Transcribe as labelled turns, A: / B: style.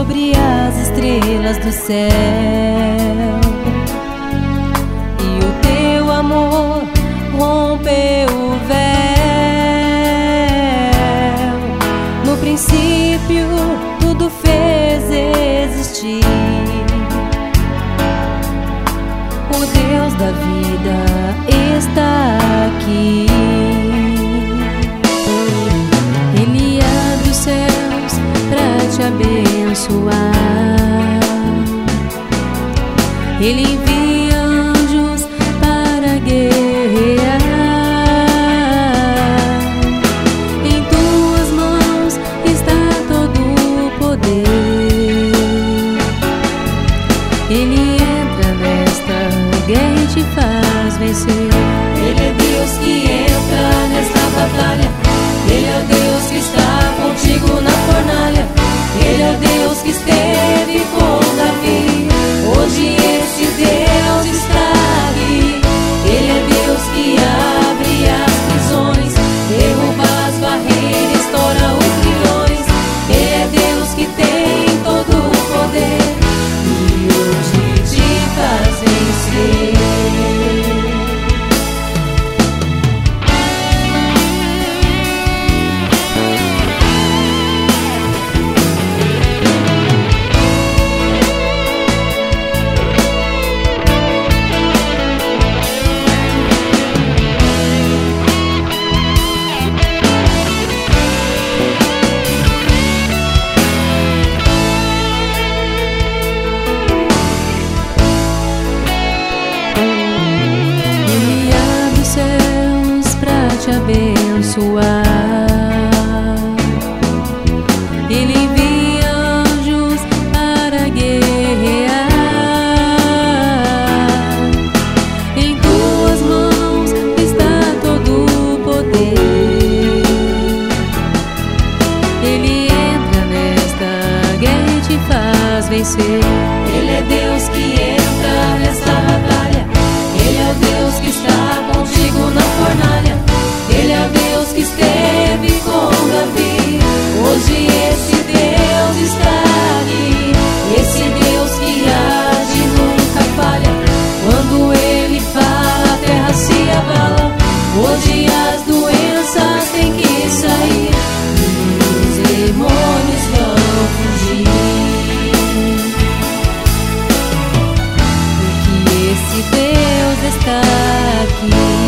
A: sobre as estrelas do céu, e o teu amor rompeu o véu. No princípio tudo fez existir. O Deus da vida está aqui. Ele abre os céus pra te abençoar. Ele envia anjos para guerrear. Em tuas mãos está todo o poder. Ele entra nesta guerra e te faz vencer.
B: Ele é Deus que entra nesta batalha. Ele é o Deus que está contigo na fornalha. Ele é o Deus que esteve com Davi. Hoje esse Deus está aqui. Ele é Deus que abre as prisões, derruba as barreiras, estoura os grilhões. Ele é Deus que tem todo o poder e hoje te faz vencer.
A: Te abençoar. Ele envia anjos para guerrear. Em tuas mãos está todo o poder. Ele entra nesta guerra e te faz vencer.
B: Ele é Deus que entra nesta batalha. Ele é o Deus que está contigo na fornalha. Ele é o Deus que esteve com Davi. Hoje esse Deus está aqui. Esse Deus que age nunca falha. Quando Ele fala, a terra se abala. Hoje as doenças têm que sair e os demônios vão fugir. Porque esse Deus está aqui.